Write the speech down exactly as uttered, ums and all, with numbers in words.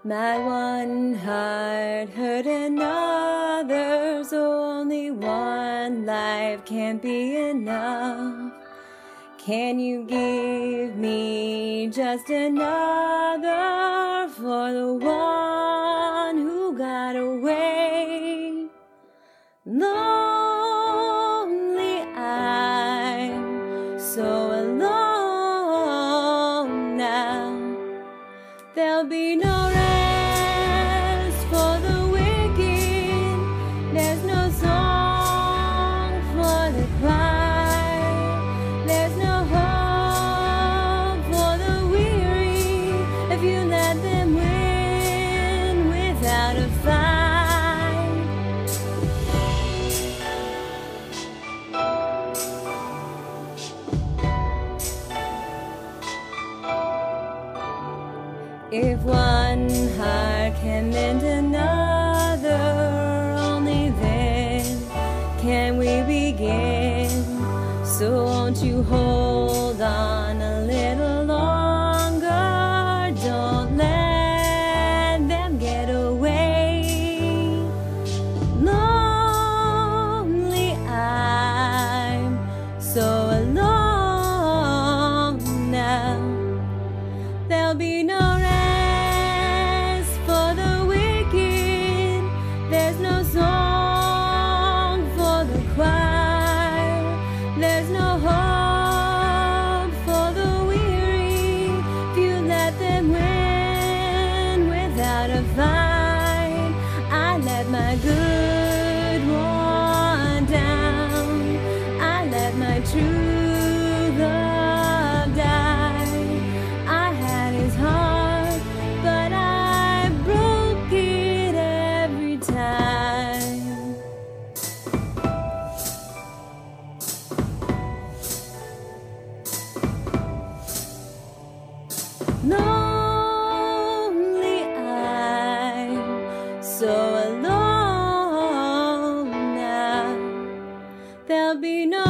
My one heart hurt another's, only one life can't be enough. Can you give me just another for the one who got away? Lonely, I'm so alone now. There'll be no rest for the wicked. There's no song for the quiet. There's no hope for the weary if you let them win without a fight. If one heart can mend another, only then can we begin. So won't you hold on a little longer? Don't let them get away. Lonely, I'm so alone now. There'll be no a fight. I let my good one down. I let my true love die. I had his heart, but I broke it every time. No. So alone now, there'll be no